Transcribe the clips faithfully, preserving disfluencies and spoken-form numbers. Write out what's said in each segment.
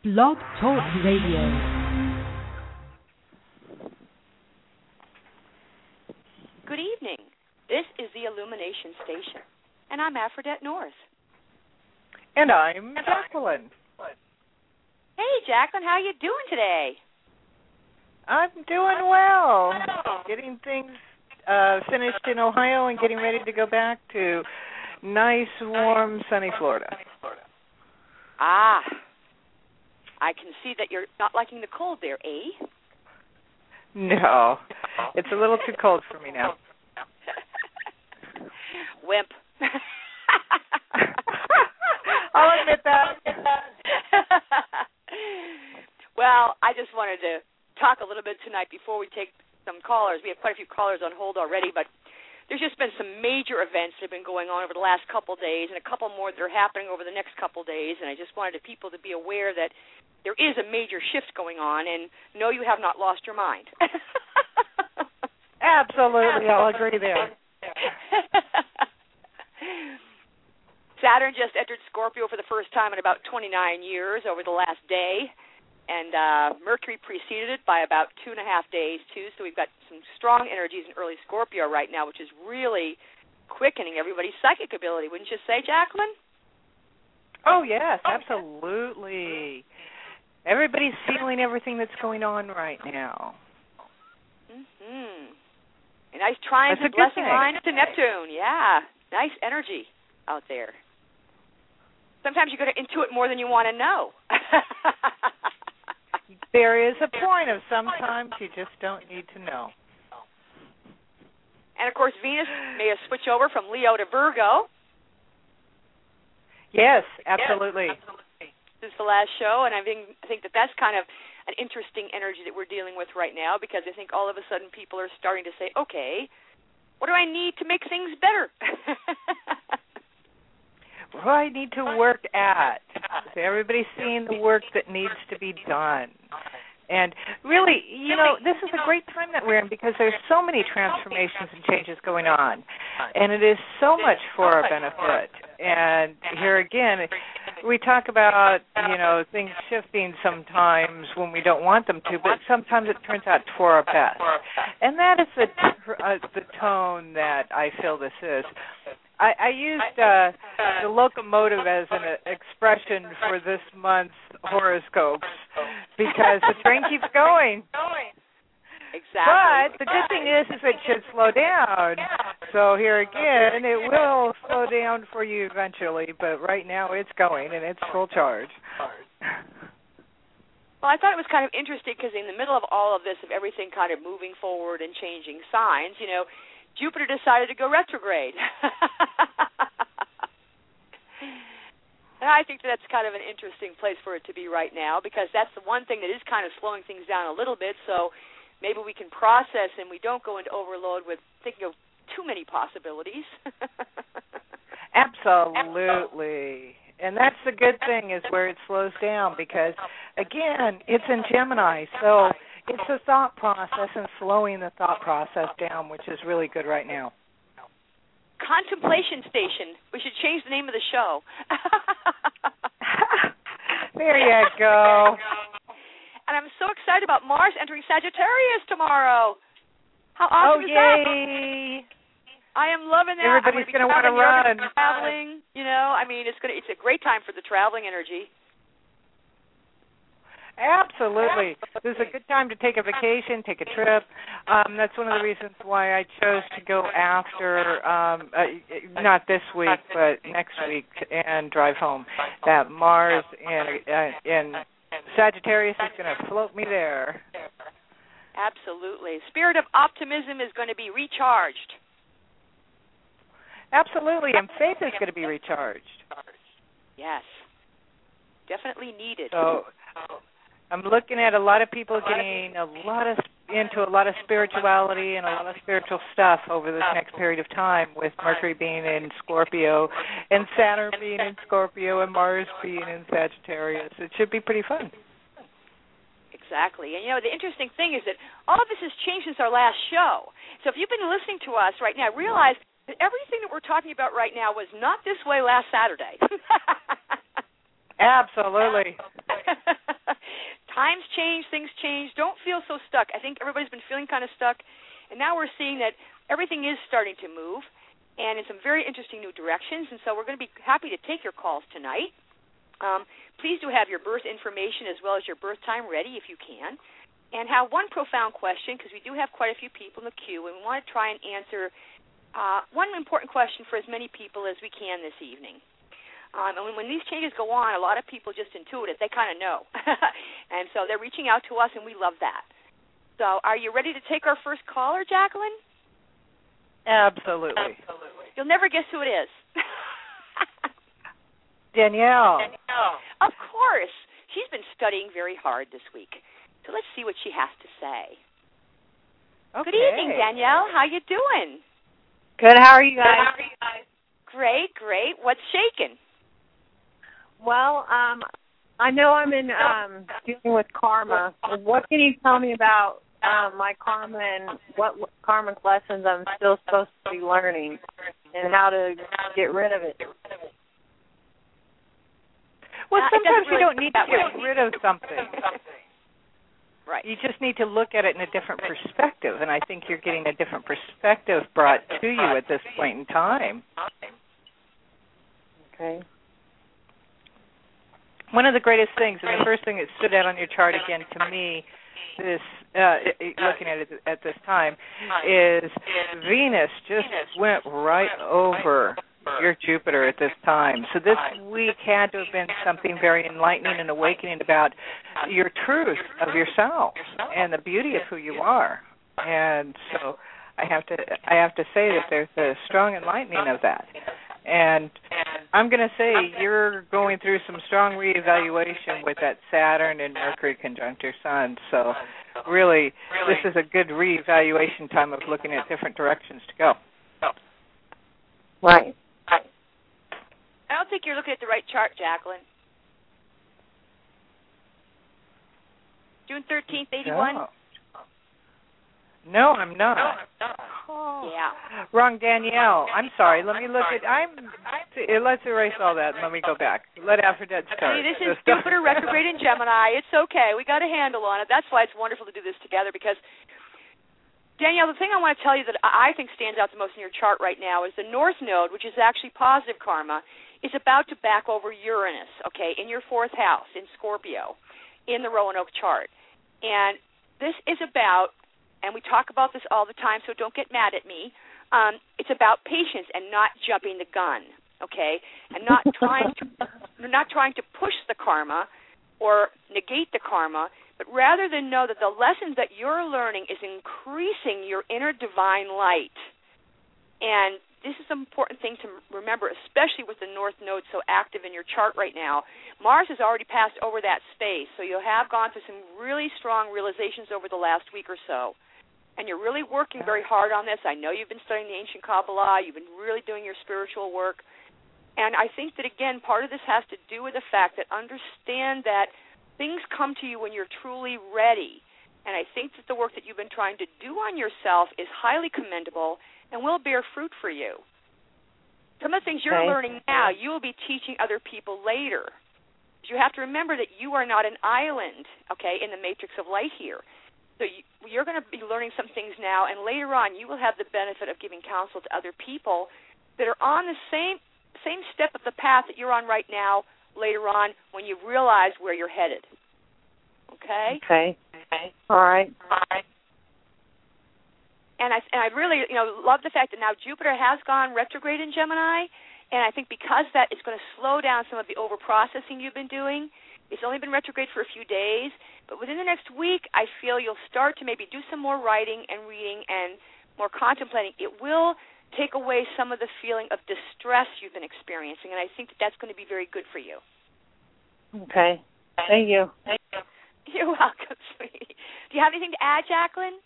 Blog Talk Radio. Good evening. This is the Illumination Station, and I'm Aphrodite North. And I'm Jacqueline. Hey, Jacqueline, how you doing today? I'm doing well. Getting things uh, finished in Ohio and getting ready to go back to nice, warm, sunny Florida. Ah, I can see that you're not liking the cold there, eh? No, it's a little too cold for me now. Wimp. I'll admit that. Well, I just wanted to talk a little bit tonight before we take some callers. We have quite a few callers on hold already, but there's just been some major events that have been going on over the last couple days and a couple more that are happening over the next couple days, and I just wanted people to be aware that there is a major shift going on, and no, you have not lost your mind. Absolutely, I'll agree there. Saturn just entered Scorpio for the first time in about twenty-nine years over the last day, and uh, Mercury preceded it by about two and a half days, too, so we've got some strong energies in early Scorpio right now, which is really quickening everybody's psychic ability, wouldn't you say, Jacqueline? Oh, yes, absolutely. Everybody's feeling everything that's going on right now. Mm-hmm. A nice trines and blessing lines to Neptune. Yeah, nice energy out there. Sometimes you got to intuit more than you want to know. There is a point of sometimes you just don't need to know. And, of course, Venus may have switched over from Leo to Virgo. Yes, absolutely. Yes, absolutely. Since the last show, and I think, I think that that's kind of an interesting energy that we're dealing with right now, because I think all of a sudden people are starting to say, okay, what do I need to make things better? What do I need to work at? So everybody's seeing the work that needs to be done. And really, you know, this is a great time that we're in because there's so many transformations and changes going on. And it is so much for our benefit. And here again, we talk about, you know, things shifting sometimes when we don't want them to, but sometimes it turns out for our best. And that is the, uh, the tone that I feel this is. I, I used uh, the locomotive as an uh, expression for this month's horoscopes because the train keeps going. Exactly. But the good thing is, is it should slow down. So here again, it will slow down for you eventually, but right now it's going and it's full charge. Well, I thought it was kind of interesting because in the middle of all of this, of everything kind of moving forward and changing signs, you know, Jupiter decided to go retrograde. And I think that's kind of an interesting place for it to be right now because that's the one thing that is kind of slowing things down a little bit, so maybe we can process and we don't go into overload with thinking of too many possibilities. Absolutely. And that's the good thing is where it slows down because, again, it's in Gemini, so it's the thought process and slowing the thought process down, which is really good right now. Contemplation Station. We should change the name of the show. There you go. And I'm so excited about Mars entering Sagittarius tomorrow. How Oh, awesome is yay. that? I am loving that. Everybody's going to want to run. Traveling, you know, I mean, it's going to, it's a great time for the traveling energy. Absolutely. This is a good time to take a vacation, take a trip. Um, that's one of the reasons why I chose to go after, um, uh, not this week, but next week, and drive home. That Mars in, uh, in Sagittarius is going to float me there. Absolutely. Spirit of optimism is going to be recharged. Absolutely, and faith is going to be recharged. Yes. Definitely needed. So I'm looking at a lot of people getting a lot of into a lot of spirituality and a lot of spiritual stuff over this next period of time with Mercury being in Scorpio and Saturn being in Scorpio and Mars being in Sagittarius. It should be pretty fun. Exactly. And, you know, the interesting thing is that all of this has changed since our last show. So if you've been listening to us right now, realize that everything that we're talking about right now was not this way last Saturday. Absolutely. times change, things change. Don't feel so stuck. I think everybody's been feeling kind of stuck, and now we're seeing that everything is starting to move and in some very interesting new directions, and so we're going to be happy to take your calls tonight. Um, please do have your birth information as well as your birth time ready if you can, and have one profound question, because we do have quite a few people in the queue, and we want to try and answer uh, one important question for as many people as we can this evening. Um, and when, when these changes go on, a lot of people just intuit it. They kind of know. And so they're reaching out to us, and we love that. So are you ready to take our first caller, Jacqueline? Absolutely. Absolutely. You'll never guess who it is. Danielle. Danielle. Of course. She's been studying very hard this week. So let's see what she has to say. Okay. Good evening, Danielle. How you doing? Good. How are you guys? How are you guys? Great, great. What's shaking? Well, um, I know I'm in um, dealing with karma. What can you tell me about um, my karma and what karmic lessons I'm still supposed to be learning and how to get rid of it? Well, uh, sometimes really you don't need to get rid of something. Right. You just need to look at it in a different perspective, and I think you're getting a different perspective brought to you at this point in time. Okay. One of the greatest things, and the first thing that stood out on your chart again to me, this uh, looking at it at this time, is Venus just went right over your Jupiter at this time. So this week had to have been something very enlightening and awakening about your truth of yourself and the beauty of who you are. And so I have to I have to say that there's a strong enlightening of that. And I'm going to say you're going through some strong reevaluation with that Saturn and Mercury conjunct your Sun. So really, this is a good reevaluation time of looking at different directions to go. Right. I don't think you're looking at the right chart, Jacqueline. June thirteenth, eighty-one? No. No, I'm not. No, I'm not. Oh. Yeah. Wrong Danielle. I'm sorry. Let me look at. I'm. Let's erase all that. Let me go back. Let Aphrodite start. See, this is Jupiter retrograde in Gemini. It's okay. We got a handle on it. That's why it's wonderful to do this together. Because Danielle, the thing I want to tell you that I think stands out the most in your chart right now is the North Node, which is actually positive karma, is about to back over Uranus. Okay, in your fourth house in Scorpio, in the Roanoke chart, and this is about. And we talk about this all the time, so don't get mad at me. Um, it's about patience and not jumping the gun, okay? And not trying to not trying to push the karma or negate the karma, but rather than know that the lessons that you're learning is increasing your inner divine light. And this is an important thing to remember, especially with the North Node so active in your chart right now. Mars has already passed over that space, so you have gone through some really strong realizations over the last week or so. And you're really working very hard on this. I know you've been studying the ancient Kabbalah. You've been really doing your spiritual work. And I think that, again, part of this has to do with the fact that understand that things come to you when you're truly ready. And I think that the work that you've been trying to do on yourself is highly commendable and will bear fruit for you. Some of the things you're okay. learning now, you will be teaching other people later. You have to remember that you are not an island, okay, in the matrix of light here. So you, you're going to be learning some things now, and later on you will have the benefit of giving counsel to other people that are on the same same step of the path that you're on right now later on when you realize where you're headed. Okay? Okay. Okay. All right. All right. And I, and I really, you know, love the fact that now Jupiter has gone retrograde in Gemini, and I think because that is going to slow down some of the over-processing you've been doing. It's only been retrograde for a few days, but within the next week, I feel you'll start to maybe do some more writing and reading and more contemplating. It will take away some of the feeling of distress you've been experiencing, and I think that that's going to be very good for you. Okay. Thank you. Thank you. You're welcome, sweetie. Do you have anything to add, Jacqueline?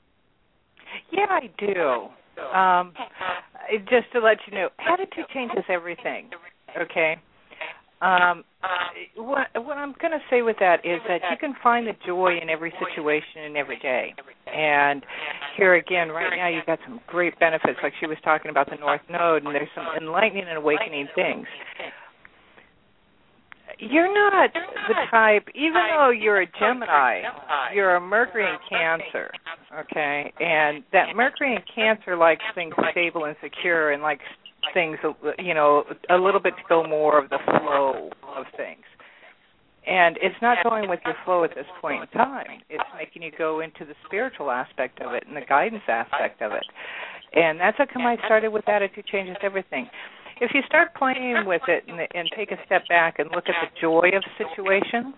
Yeah, I do. Um, just to let you know, attitude changes everything, okay? Um, what, what I'm going to say with that is that you can find the joy in every situation and every day. And here again, right now you've got some great benefits, like she was talking about the North Node, and there's some enlightening and awakening things. you're not the type, even though you're a Gemini, you're a Mercury in Cancer, okay? And that Mercury in Cancer likes things stable and secure and likes things, you know, a little bit to go more of the flow of things. And it's not going with your flow at this point in time. It's making you go into the spiritual aspect of it and the guidance aspect of it. And that's how come I started with Attitude Changes Everything. If you start playing with it and, and take a step back and look at the joy of situations,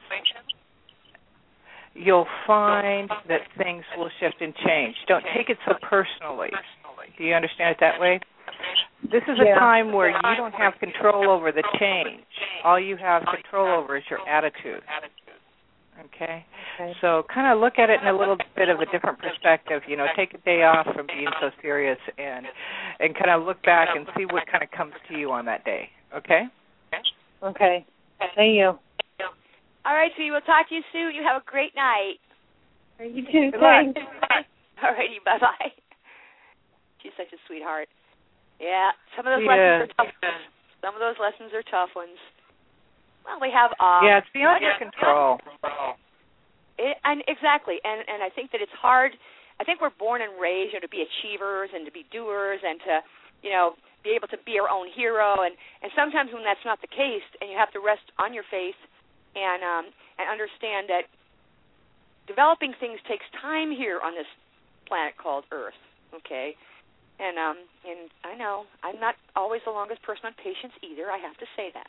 you'll find that things will shift and change. Don't take it so personally. Do you understand it that way? This is a yeah. time where you don't have control over the change. All you have control over is your attitude. Okay? Okay. So kind of look at it in a little bit of a different perspective. You know, take a day off from being so serious and and kind of look back and see what kind of comes to you on that day. Okay? Okay. Thank you. All right, so we will talk to you soon. You have a great night. You too. Good Thanks. luck. All righty, bye-bye. She's such a sweetheart. Yeah, some of those Yeah. lessons are tough ones. Some of those lessons are tough ones. Well, we have... Um, yeah, it's beyond your control. It, and exactly, and and I think that it's hard. I think we're born and raised, you know, to be achievers and to be doers and to, you know, be able to be our own hero. And, and sometimes when that's not the case, and you have to rest on your faith and um, and understand that developing things takes time here on this planet called Earth. Okay, and um and I know I'm not always the longest person on patience either. I have to say that.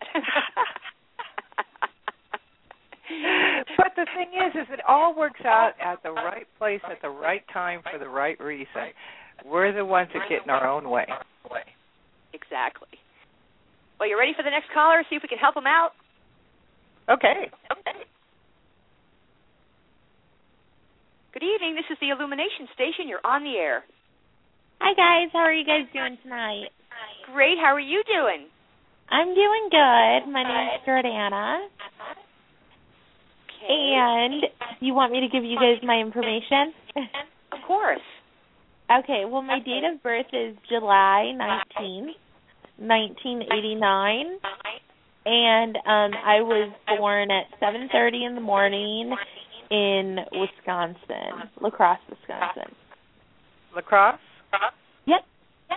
But the thing is, is it all works out at the right place at the right time for the right reason. We're the ones that get in our own way. Exactly. Well, you ready for the next caller? See if we can help them out. Okay. Okay. Good evening. This is the Illumination Station. You're on the air. Hi, guys. How are you guys doing tonight? Great. How are you doing? I'm doing good. My name's Jordana. Okay. And you want me to give you guys my information? Of course. Okay. Well, my date of birth is July nineteenth, nineteen eighty-nine. And um, I was born at seven thirty in the morning in Wisconsin, La Crosse, Wisconsin. La Crosse? Yep. Yep.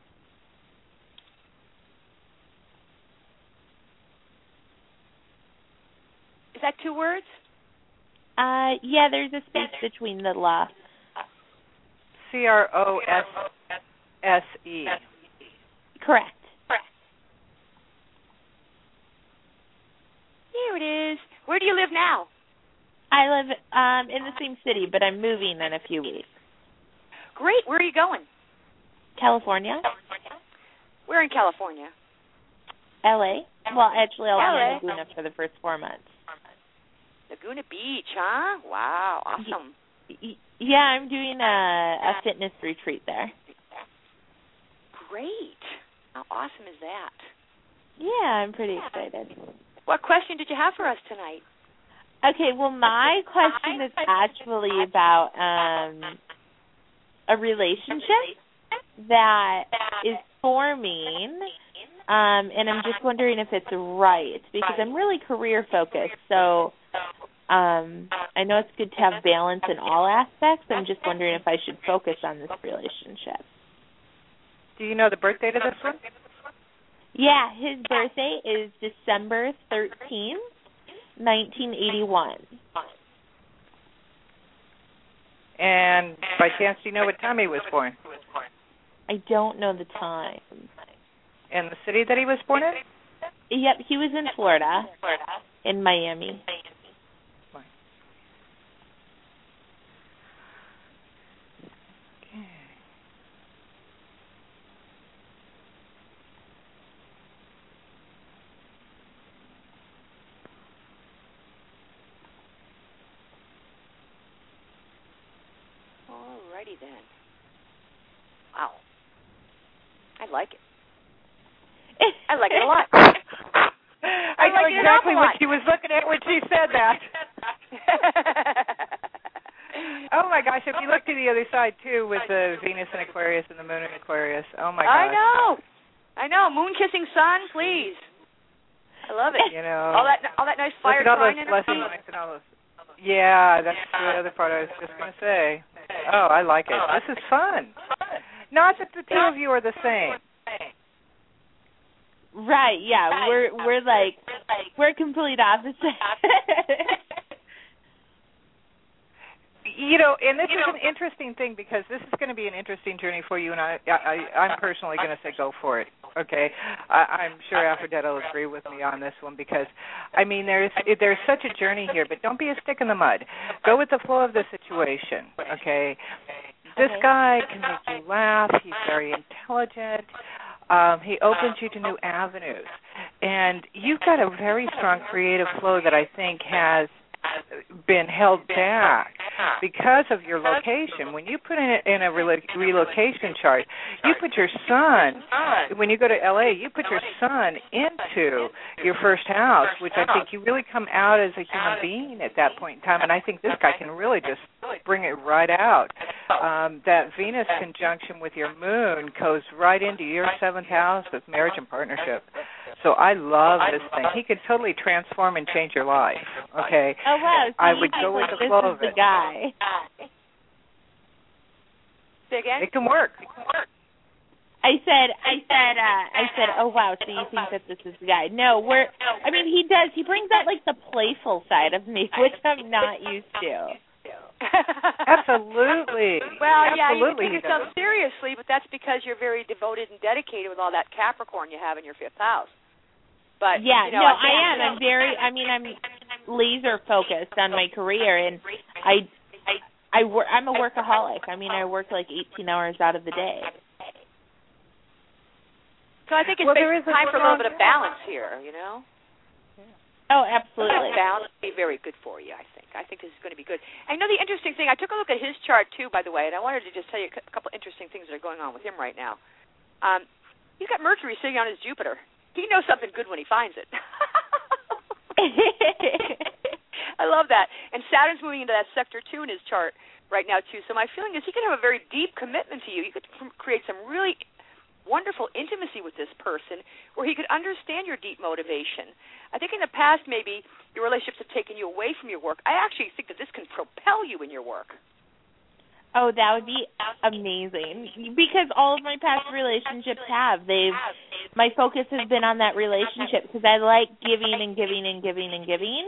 Is that two words? Uh, yeah, there's a space between the la. C R O S S E. Correct. Here it is. Where do you live now? I live um, in the same city, but I'm moving in a few weeks. Great. Where are you going? California. Where in California? L A. Well, actually, I'll L A. be in Laguna for the first four months. Laguna Beach, huh? Wow. Awesome. Y- yeah, I'm doing a, a fitness retreat there. Great. How awesome is that? Yeah, I'm pretty excited. What question did you have for us tonight? Okay, well, my question is actually about um, a relationship that is forming, um, and I'm just wondering if it's right, because I'm really career-focused, so um, I know it's good to have balance in all aspects. I'm just wondering if I should focus on this relationship. Do you know the birth date of this one? Yeah, his birthday is December thirteenth, nineteen eighty-one. And by chance, do you know what time he was born? I don't know the time. And the city that he was born in? Yep, he was in Florida, in Miami. Alrighty then. Wow. I like it. I like it a lot. I, I know like exactly what lot. she was looking at when she said that. Oh my gosh, if you look to the other side too with the Venus in Aquarius and the Moon in Aquarius. Oh my gosh. I know. I know. Moon kissing sun, please. I love it. You know, all that all that nice fire look at all sign those energy. blessings and all those. Yeah, that's the other part I was just going to say. Oh, I like it. This is fun. Not that the two of you are the same. Right, yeah. We're we're like we're complete opposites. You know, and this is an interesting thing because this is going to be an interesting journey for you, and I, I, I'm personally going to say go for it. Okay, I, I'm sure Aphrodite will agree with me on this one because, I mean, there's there's such a journey here, but don't be a stick in the mud. Go with the flow of the situation. Okay, this guy can make you laugh. He's very intelligent. Um, he opens you to new avenues, and you've got a very strong creative flow that I think has been held back because of your location. When you put in a, in a relocation chart, you put your son, when you go to L A, you put your son into your first house, which I think you really come out as a human being at that point in time, and I think this guy can really just bring it right out. Um, that Venus conjunction with your moon goes right into your seventh house of marriage and partnership. So I love this thing. He could totally transform and change your life. Okay. Oh wow! So I would go with the flow of it. This is the guy. Say again? It can work. I said, I said, uh, I said, oh wow! So you think that this is the guy? No, we're. I mean, he does. He brings out like the playful side of me, which I'm not used to. Absolutely. Well, yeah, Absolutely you take yourself seriously, but that's because you're very devoted and dedicated with all that Capricorn you have in your fifth house. But yeah, you know, no, I, I am. I'm very. I mean, I'm laser focused on my career, and I, I, I work. I'm a workaholic. I mean, I work like eighteen hours out of the day. So I think it's well, time for a little bit of balance here. You know. Oh, absolutely. Balance would be very good for you, I think. I think this is going to be good. And you know the interesting thing, I took a look at his chart, too, by the way, and I wanted to just tell you a couple of interesting things that are going on with him right now. Um, he's got Mercury sitting on his Jupiter. He knows something good when he finds it. I love that. And Saturn's moving into that sector, too, in his chart right now, too. So my feeling is he could have a very deep commitment to you. You could create some really wonderful intimacy with this person where he could understand your deep motivation. I think in the past maybe your relationships have taken you away from your work. I actually think that this can propel you in your work. Oh, that would be amazing. Because all of my past relationships have. They've my focus has been on that relationship because I like giving and giving and giving and giving.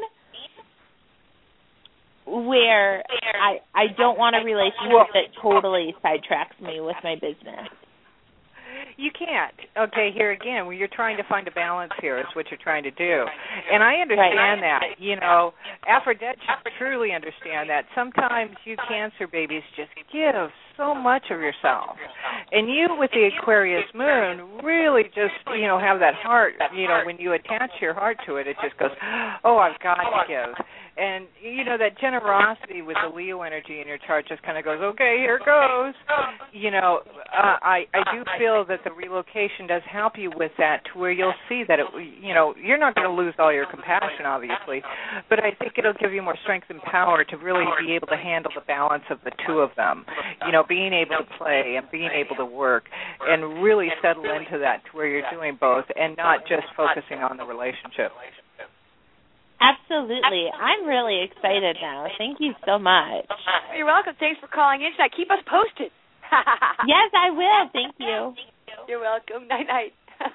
Where I I don't want a relationship that totally sidetracks me with my business. You can't. Okay, here again, when you're trying to find a balance here is what you're trying to do. And I understand right. that. You know, Aphrodite should truly understand that. Sometimes you Cancer babies just give so much of yourself. And you with the Aquarius moon really just, you know, have that heart, you know, when you attach your heart to it, it just goes, oh, I've got to give. And, you know, that generosity with the Leo energy in your chart just kind of goes, okay, here it goes. You know, uh, I, I do feel that the relocation does help you with that to where you'll see that, it, you know, you're not going to lose all your compassion, obviously, but I think it'll give you more strength and power to really be able to handle the balance of the two of them. You know, being able to play and being able to work and really settle into that to where you're doing both and not just focusing on the relationship. Absolutely. I'm really excited now. Thank you so much. You're welcome. Thanks for calling in tonight. Keep us posted. Yes, I will. Thank you. You're welcome. Night-night.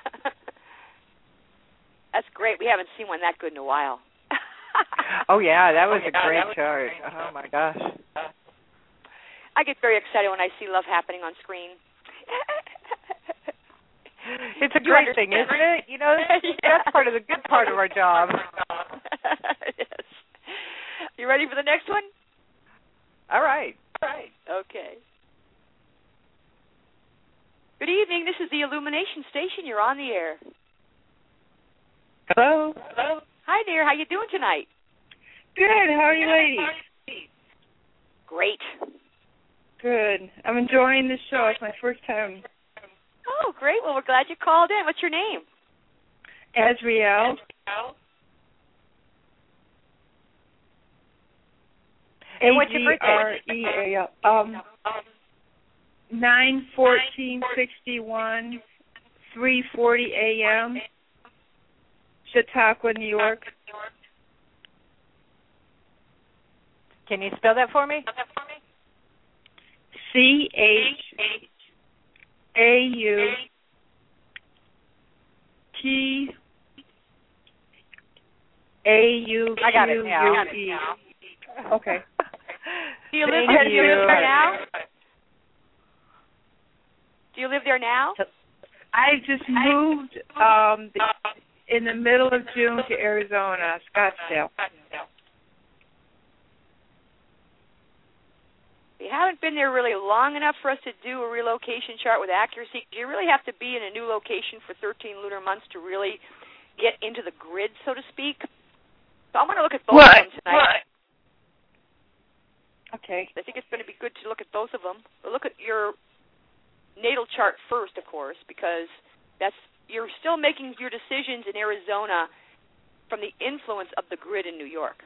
That's great. We haven't seen one that good in a while. Oh, yeah. That was a great chart. Oh, my gosh. I get very excited when I see love happening on screen. It's a great thing, isn't it? You know, that's part of the good part of our job. Yes. You ready for the next one? All right. All right. Okay. Good evening. This is the Illumination Station. You're on the air. Hello. Hello. Hi, dear. How you doing tonight? Good. How are you ladies? Great. Good. I'm enjoying this show. It's my first time. Oh, great. Well, we're glad you called in. What's your name? Azriel. And what's your birthday? A G R E A L. Um, nine fourteen sixty one, three forty a.m. Chautauqua, New York. Can you spell that for me? C H A U T A U I got it Q now. U E. Okay. Do you live Thank there? Do you you. live there now? Do you live there now? I just moved um, the, in the middle of June to Arizona, Scottsdale. We haven't been there really long enough for us to do a relocation chart with accuracy. You really have to be in a new location for thirteen lunar months to really get into the grid, so to speak. So I'm going to look at both What? of them tonight. What? Okay. I think it's going to be good to look at both of them. But look at your natal chart first, of course, because that's you're still making your decisions in Arizona from the influence of the grid in New York.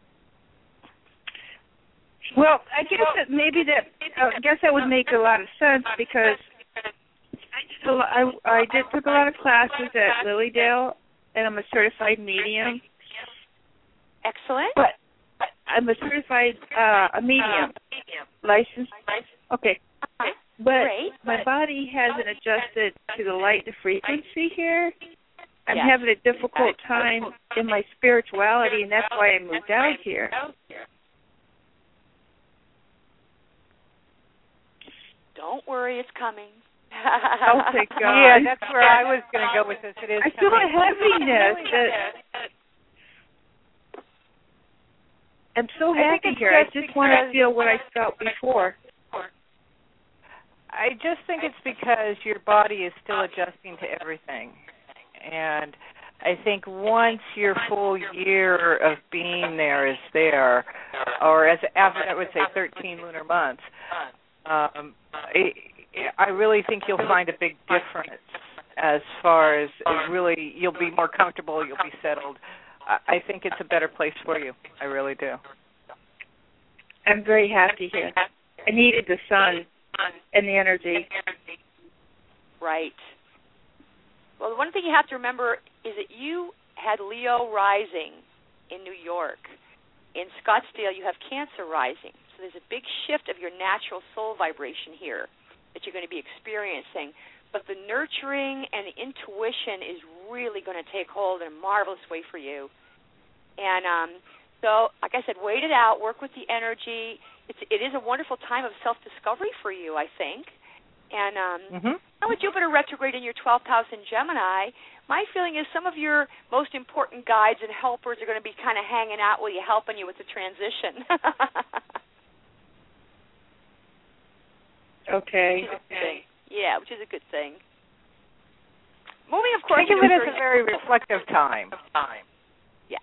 Well, I guess that maybe that uh, I guess that would make a lot of sense because I did a lot, I, I did took a lot of classes at Lilydale, and I'm a certified medium. Excellent. But I'm a certified uh, a medium, licensed. Okay. But Great. my body hasn't adjusted to the light and frequency here. I'm Yes. having a difficult time in my spirituality, and that's why I moved out here. Don't worry, it's coming. Oh, thank God. Yeah, that's where I was going to go with this. It is. I feel a coming. heaviness. That I'm so I think happy it's here. I just just want to because- feel what I felt before. I just think it's because your body is still adjusting to everything. And I think once your full year of being there is there, or as after I would say thirteen lunar months, um, I, I really think you'll find a big difference as far as really you'll be more comfortable, you'll be settled. I, I think it's a better place for you. I really do. I'm very happy here. I needed the sun and the energy. Right. Well, the one thing you have to remember is that you had Leo rising in New York. In Scottsdale, you have Cancer rising. So there's a big shift of your natural soul vibration here that you're going to be experiencing. But the nurturing and the intuition is really going to take hold in a marvelous way for you. And um, so, like I said, wait it out, work with the energy. It's, it is a wonderful time of self-discovery for you, I think. And um, Mm-hmm. now with Jupiter retrograde in your twelfth house in Gemini, my feeling is some of your most important guides and helpers are going to be kind of hanging out with you, helping you with the transition. Okay. Thing. Yeah, which is a good thing. Moving, of course, Think of into it as a very reflective time. Yes.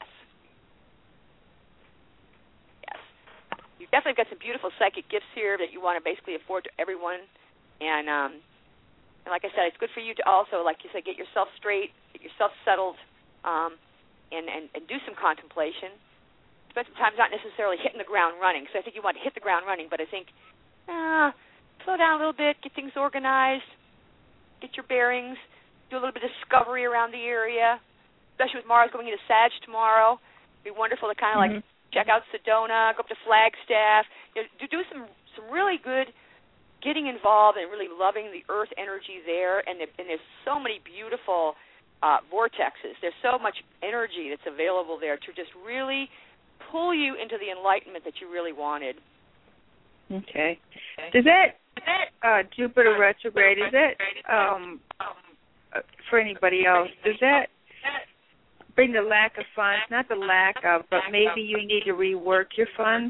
Yes. You've definitely got some beautiful psychic gifts here that you want to basically afford to everyone. And, um, and like I said, it's good for you to also, like you said, get yourself straight, get yourself settled, um, and, and, and do some contemplation. Spend some time not necessarily hitting the ground running, because I think you want to hit the ground running, but I think, ah, slow down a little bit, get things organized, get your bearings, do a little bit of discovery around the area, especially with Mars going into Sag tomorrow. It'd be wonderful to kind of Mm-hmm. like check out Sedona, go up to Flagstaff, you know, do, do some, some really good getting involved and really loving the earth energy there. And, the, and there's so many beautiful uh, vortexes. There's so much energy that's available there to just really pull you into the enlightenment that you really wanted. Okay. Does that uh, Jupiter retrograde, is that um, uh, for anybody else, does that bring the lack of funds, not the lack of, but maybe you need to rework your funds?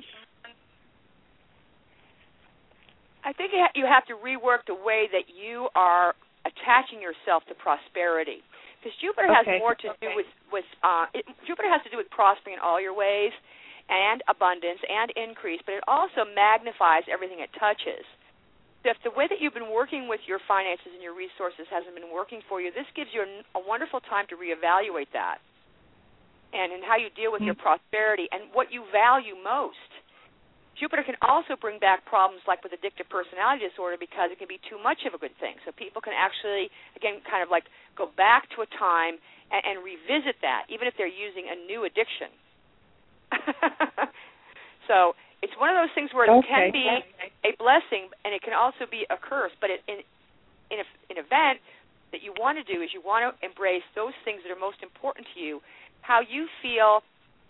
I think you ha- you have to rework the way that you are attaching yourself to prosperity. Because Jupiter has Okay. more to do with, with uh, it, Jupiter has to do with prospering in all your ways and abundance and increase, but it also magnifies everything it touches. So if the way that you've been working with your finances and your resources hasn't been working for you, this gives you a, a wonderful time to reevaluate that and in how you deal with mm-hmm. your prosperity and what you value most. Jupiter can also bring back problems like with addictive personality disorder because it can be too much of a good thing. So people can actually, again, kind of like go back to a time and, and revisit that, even if they're using a new addiction. So it's one of those things where it okay. can be a blessing and it can also be a curse. But it, in in a, an event that you want to do is you want to embrace those things that are most important to you, how you feel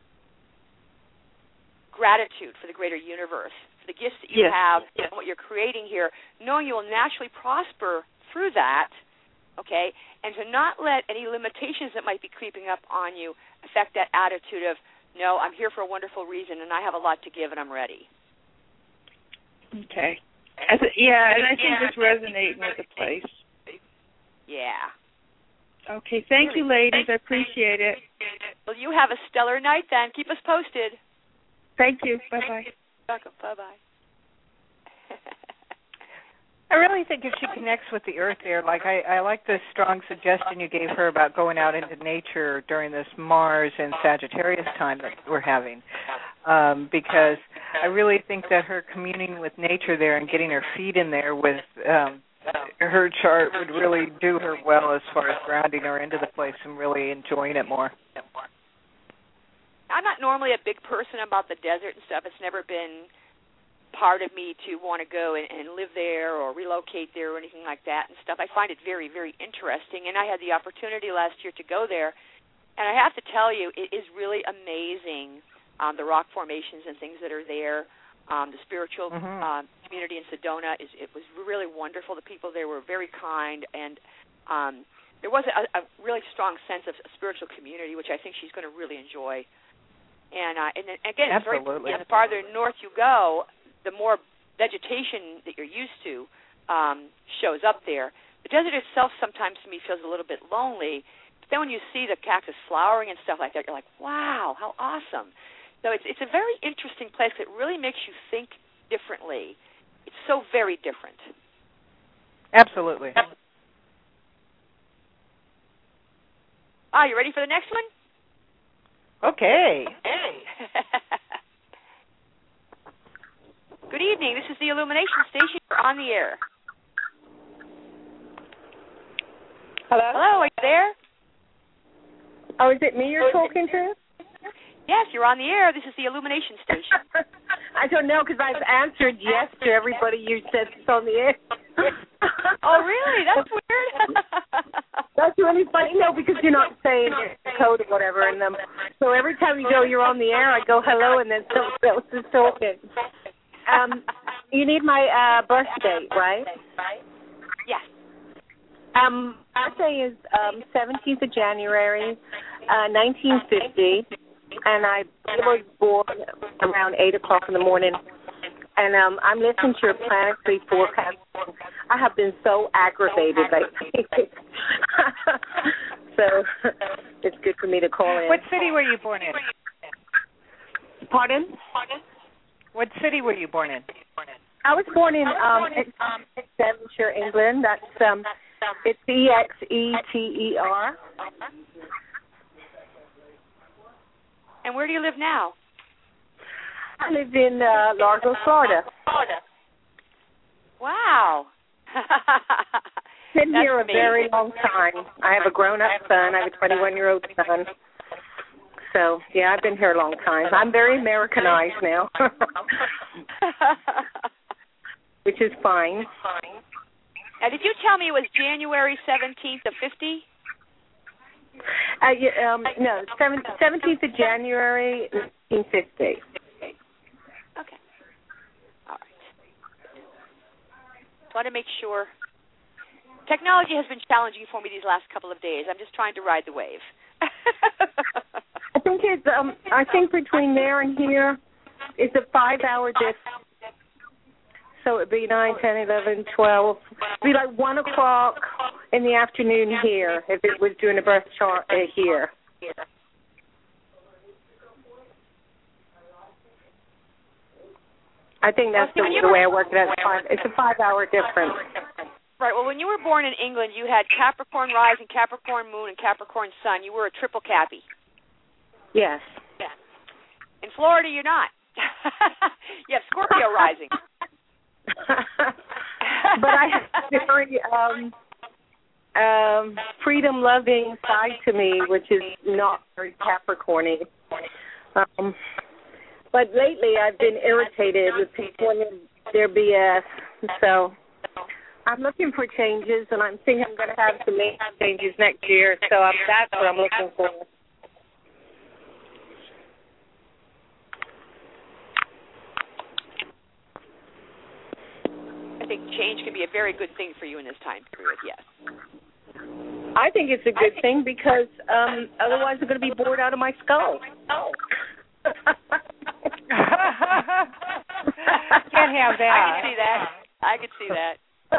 gratitude for the greater universe, for the gifts that you yes. have yes. and what you're creating here, knowing you will naturally prosper through that, okay, and to not let any limitations that might be creeping up on you affect that attitude of, no, I'm here for a wonderful reason, and I have a lot to give, and I'm ready. Okay. I th- yeah, and I think yeah. it's resonating with the place. Yeah. Okay, thank you, ladies. I appreciate it. Well, you have a stellar night, then. Keep us posted. Thank you. Bye-bye. Welcome. Bye-bye. I really think if she connects with the earth there, like I, I like the strong suggestion you gave her about going out into nature during this Mars and Sagittarius time that we're having, um, because I really think that her communing with nature there and getting her feet in there with um, her chart would really do her well as far as grounding her into the place and really enjoying it more. I'm not normally a big person about the desert and stuff. It's never been part of me to want to go and, and live there or relocate there or anything like that and stuff. I find it very, very interesting, and I had the opportunity last year to go there, and I have to tell you, it is really amazing, um, the rock formations and things that are there. Um, the spiritual mm-hmm. uh, community in Sedona, is it was really wonderful. The people there were very kind, and um, there was a, a really strong sense of a spiritual community, which I think she's going to really enjoy. And, uh, and then, again, it's very, you know, the farther north you go, the more vegetation that you're used to um, shows up there. The desert itself sometimes to me feels a little bit lonely. But then when you see the cactus flowering and stuff like that, you're like, wow, how awesome. So it's it's a very interesting place that really makes you think differently. It's so very different. Absolutely. Ah, you ready for the next one? Okay. Hey. Good evening. This is the Illumination Station. You're on the air. Hello? Hello, are you there? Oh, is it me you're talking to? Yes, you're on the air. This is the Illumination Station. I don't know because I've answered yes to everybody you said is on the air. Oh, really? That's weird. That's really funny. No, because you're not saying the code or whatever. And um, so every time you go, you're on the air, I go hello, and then someone else is talking. Um, you need my uh, birth date, right? Yes. Um, birthday is um, seventeenth of January, uh, nineteen fifty, and I was born around eight o'clock in the morning. And um, I'm listening to your planetary forecast. I have been so aggravated lately. So it's good for me to call in. What city were you born in? Pardon? What city were you born in? I was born in um, Devonshire, England. That's um, it's E X E T E R. And where do you live now? I live in uh, Largo, Florida. Wow. Been here a very long time. I have a grown-up son. I have a twenty-one-year-old son. So, yeah, I've been here a long time. I'm very Americanized now, which is fine. Now, did you tell me it was January seventeenth of fifty? Uh, yeah, um, no, seventeenth of January, nineteen fifty. Okay. All right. So I want to make sure. Technology has been challenging for me these last couple of days. I'm just trying to ride the wave. I think it's. Um, I think between there and here, it's a five-hour difference. So it'd be nine, ten, eleven, twelve. It'd be like one o'clock in the afternoon here if it was doing a birth chart uh, here. I think that's the, the way I work it out. It's a five-hour difference. Right. Well, when you were born in England, you had Capricorn rising, Capricorn moon, and Capricorn sun. You were a triple Cappy. Yes. Yeah. In Florida, you're not. You have Scorpio rising. But I have a very um, um, freedom-loving side to me, which is not very Capricorny. Um, but lately I've been irritated with people and their B S. So I'm looking for changes, and I'm thinking I'm going to have some major changes next year. So um, that's what I'm looking for. I think change can be a very good thing for you in this time period, yes. I think it's a good thing because um, otherwise I'm going to be bored out of my skull. Oh. Can't have that. I can see that. I can see that.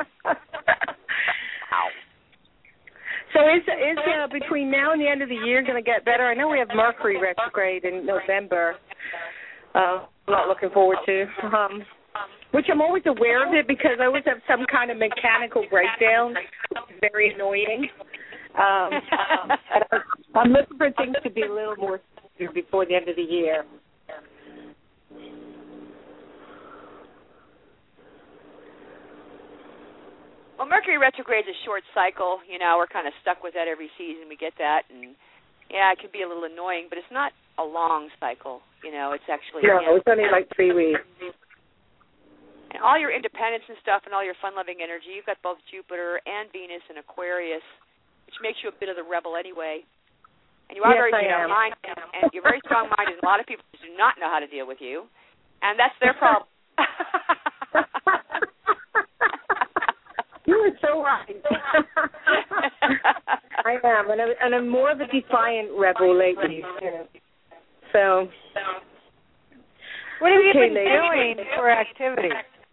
Wow. So is is uh, between now and the end of the year going to get better? I know we have Mercury retrograde in November. Uh, I'm not looking forward to. Um, which I'm always aware of it because I always have some kind of mechanical breakdown. It's very annoying. Um, I'm looking for things to be a little more before the end of the year. Well, Mercury retrograde is a short cycle. You know, we're kind of stuck with that every season. We get that, and yeah, it can be a little annoying, but it's not a long cycle. You know, it's actually no, you know, it's only like three weeks. And all your independence and stuff, and all your fun-loving energy, you've got both Jupiter and Venus in Aquarius, which makes you a bit of the rebel anyway. And you are yes, very I am. strong-minded, and you're very strong-minded. And a lot of people do not know how to deal with you, and that's their problem. You are so right. I am, and I'm, and I'm more of a defiant rebel lately. So, what have you okay, been ladies. doing for activity?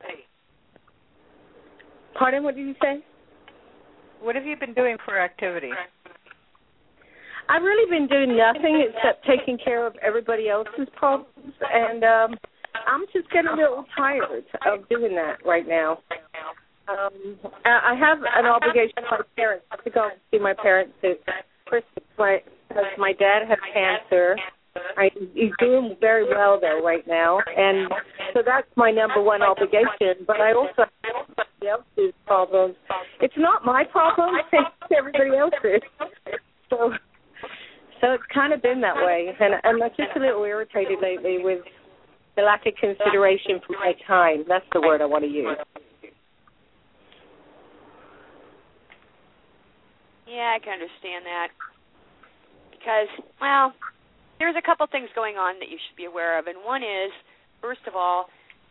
Pardon, what did you say? What have you been doing for activity? I've really been doing nothing except taking care of everybody else's problems, and um, I'm just getting a little tired of doing that right now. Um, I have an obligation to my parents. I have to go see my parents to Christmas. My, because my dad has cancer. I, he's doing very well, though, right now. And so that's my number one obligation. But I also have somebody else's problems. It's not my problem. It's everybody else's. So, so it's kind of been that way. And, and I'm just a little irritated lately with the lack of consideration for my time. That's the word I want to use. Yeah, I can understand that. Because, well, there's a couple things going on that you should be aware of. And one is, first of all,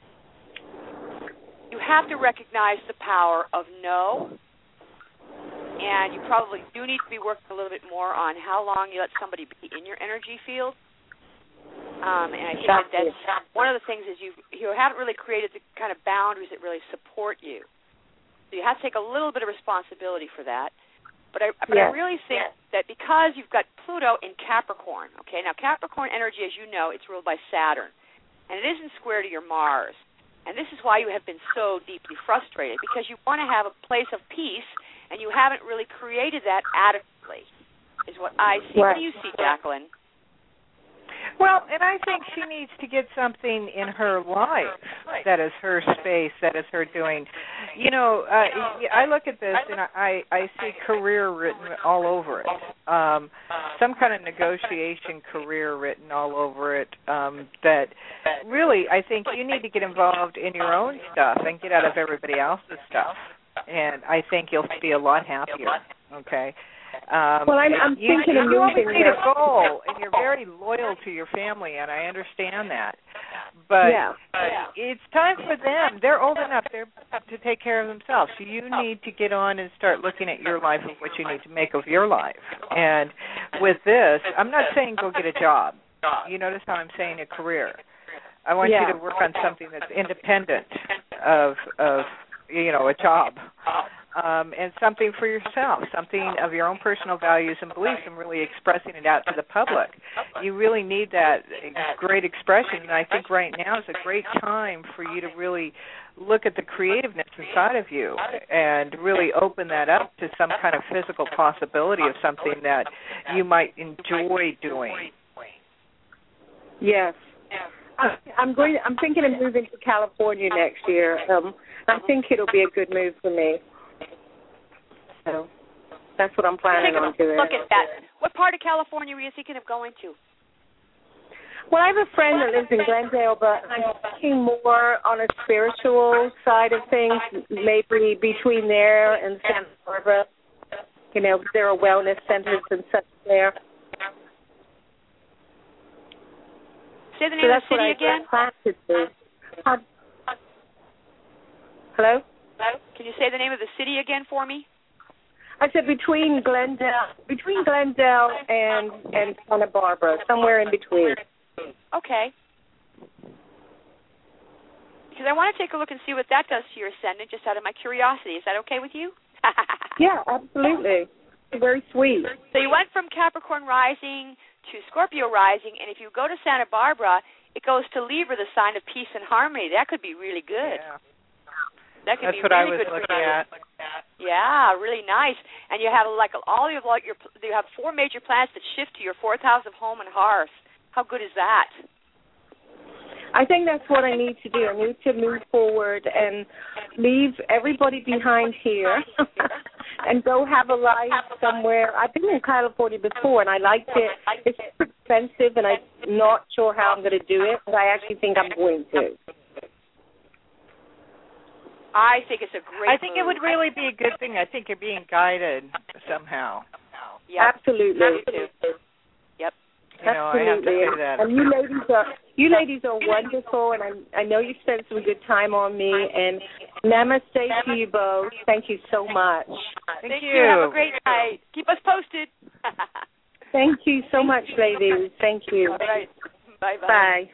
you have to recognize the power of no. And you probably do need to be working a little bit more on how long you let somebody be in your energy field. Um, and I think that that's one of the things is you you haven't really created the kind of boundaries that really support you. So you have to take a little bit of responsibility for that. But I, but yes. I really think that because you've got Pluto in Capricorn, okay, now Capricorn energy, as you know, it's ruled by Saturn, and it isn't square to your Mars. And this is why you have been so deeply frustrated, because you want to have a place of peace, and you haven't really created that adequately, is what I see. Right. What do you see, Jacqueline? Well, and I think she needs to get something in her life that is her space, that is her doing. You know, uh, I look at this and I, I see career written all over it, um, some kind of negotiation career written all over it, um, that really I think you need to get involved in your own stuff and get out of everybody else's stuff. And I think you'll be a lot happier, okay? Um, well, I'm, I'm you, thinking you, of you always moving need a goal, and you're very loyal to your family, and I understand that. But yeah. uh, it's time for them. They're old enough they're, to take care of themselves. So you need to get on and start looking at your life and what you need to make of your life. And with this, I'm not saying go get a job. You notice how I'm saying a career. I want yeah. you to work on something that's independent of, of you know, a job. Um, and something for yourself, something of your own personal values and beliefs, and really expressing it out to the public. You really need that great expression, and I think right now is a great time for you to really look at the creativeness inside of you and really open that up to some kind of physical possibility of something that you might enjoy doing. Yes. I, I'm going. I'm thinking of moving to California next year. Um, I think it'll be a good move for me. So that's what I'm planning on doing. Look at that. What part of California were you thinking of going to? Well, I have a friend that lives in Glendale, but I'm thinking more on a spiritual side of things, maybe between there and Santa Barbara. You know, there are wellness centers and such there. Say the name so of the city again. To do. Uh, hello? Hello? Can you say the name of the city again for me? I said between Glendale, between Glendale and and Santa Barbara, somewhere in between. Okay. Because I want to take a look and see what that does to your ascendant, just out of my curiosity. Is that okay with you? Yeah, absolutely. Very sweet. So you went from Capricorn rising to Scorpio rising, and if you go to Santa Barbara, it goes to Libra, the sign of peace and harmony. That could be really good. Yeah. That could That's be what really I was good looking for you. at. Yeah, really nice. And you have like all your like your you have four major planets that shift to your fourth house of home and hearth. How good is that? I think that's what I need to do. I need to move forward and leave everybody behind here and go have a life somewhere. I've been in California before, and I liked it. It's expensive, and I'm not sure how I'm going to do it, but I actually think I'm going to. I think it's a great I think move. it would really be a good thing. I think you're being guided somehow. Yep. Absolutely. Yep. You know, I have to Absolutely. say that. And you ladies are you ladies are wonderful, and I I know you spent some good time on me. And namaste to you both. Thank you so much. Thank, Thank you. you. Have a great night. Keep us posted. Thank you so much, ladies. Thank you. All right. Bye-bye. Bye.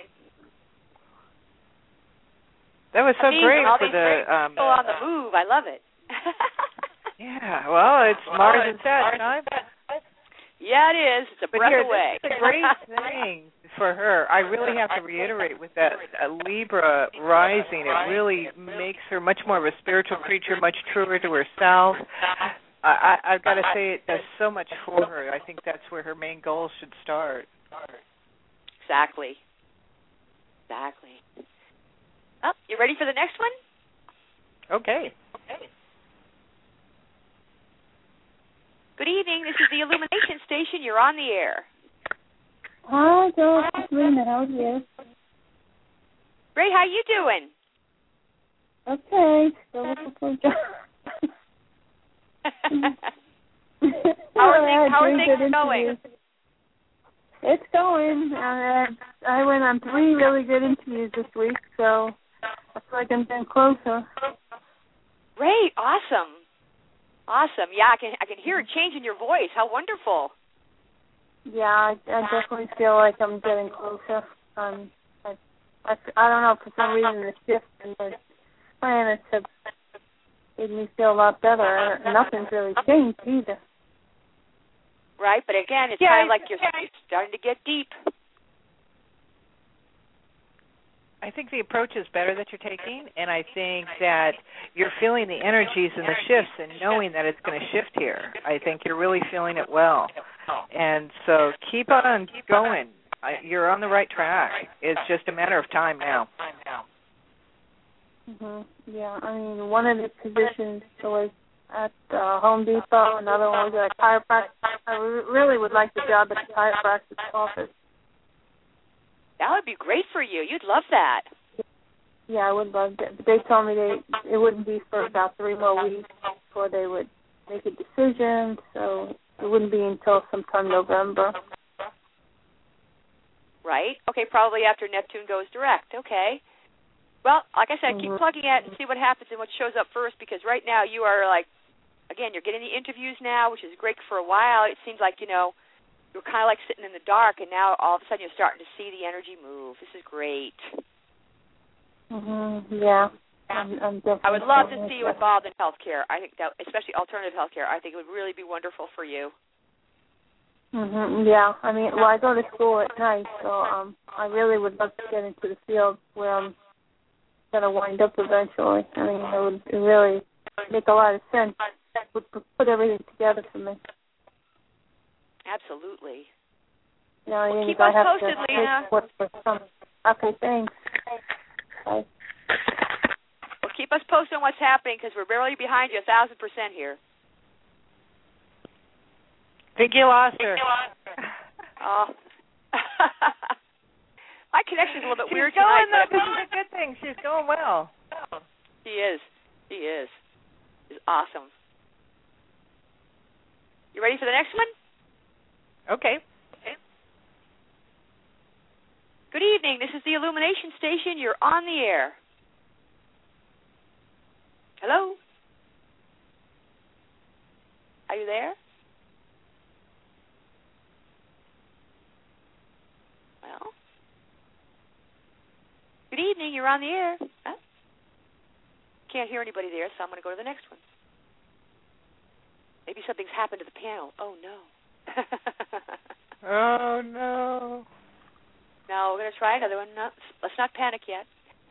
That was so See, great all for these the. great Um, people on the move. I love it. yeah, well, it's Mars and Sag time. Yeah, it is. It's a But breath here, away. this is a great thing for her. I really have to reiterate with that uh, Libra rising. It really makes her much more of a spiritual creature, much truer to herself. I, I, I've got to say it does so much for her. I think that's where her main goals should start. Exactly. Exactly. Oh, you ready for the next one? Okay. Okay. Good evening. This is the Illumination Station. You're on the air. Hi, girl. It's Lena. How are you? Ray, how you doing? Okay. Still looking for a job. how are things, how are things going? It's going. Uh, I went on three really good interviews this week, so I feel like I'm getting closer. Great. Awesome. Awesome. Yeah, I can I can hear a change in your voice. How wonderful. Yeah, I, I definitely feel like I'm getting closer. Um, I, I, I don't know, for some reason the shift in the planets have made me feel a lot better. Nothing's really changed either. Right, but again, it's Yeah, kind of like you're, you're starting to get deep. I think the approach is better that you're taking, and I think that you're feeling the energies and the shifts and knowing that it's going to shift here. I think you're really feeling it well. And so keep on going. You're on the right track. It's just a matter of time now. Mhm. Yeah, I mean, one of the positions was at uh, Home Depot, another one was at a chiropractic. I re- really would like the job at the chiropractic office. That would be great for you. You'd love that. Yeah, I would love that. But they told me they it wouldn't be for about three more weeks before they would make a decision, so it wouldn't be until sometime November. Right? Okay, probably after Neptune goes direct. Okay. Well, like I said, Mm-hmm. keep plugging it and see what happens and what shows up first, because right now you are like, again, you're getting the interviews now, which is great for a while. It seems like, you know, you were kind of like sitting in the dark, and now all of a sudden you're starting to see the energy move. This is great. Mhm. Yeah. I'm, I'm definitely. I would love to see you involved in healthcare. I think that, especially alternative healthcare, I think it would really be wonderful for you. Mhm. Yeah. I mean, well, I go to school at night, so um, I really would love to get into the field where I'm gonna wind up eventually. I mean, it would it really make a lot of sense. It would put everything together for me. Absolutely. You know, I Well, mean, keep I us have posted, to Lena. take what for some. Okay, thanks. Bye. Well, keep us posted on what's happening because we're barely behind you a thousand percent here. Think you lost her. Oh. My connection's a little bit She's weird going, tonight. though. This is a good thing. She's going well. She is. She is. She's awesome. You ready for the next one? Okay. Okay. Good evening. This is the Illumination Station. You're on the air. Hello? Are you there? Well. Good evening. You're on the air. Huh? Can't hear anybody there, so I'm going to go to the next one. Maybe something's happened to the panel. Oh, no. Oh, no. No, we're going to try another one. No, let's not panic yet.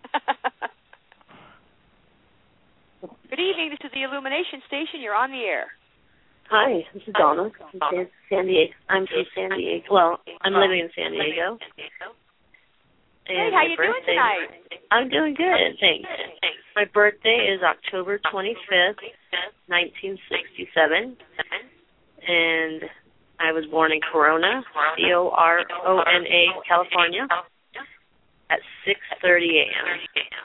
Good evening. This is the Illumination Station. You're on the air. Hi, this is Donna from San, San Diego. I'm from San Diego. Well, I'm living in San Diego. Hey, how you doing tonight? I'm doing good, thanks. My birthday is October twenty-fifth, nineteen sixty-seven, and I was born in Corona, C O R O N A, California, at six thirty a.m.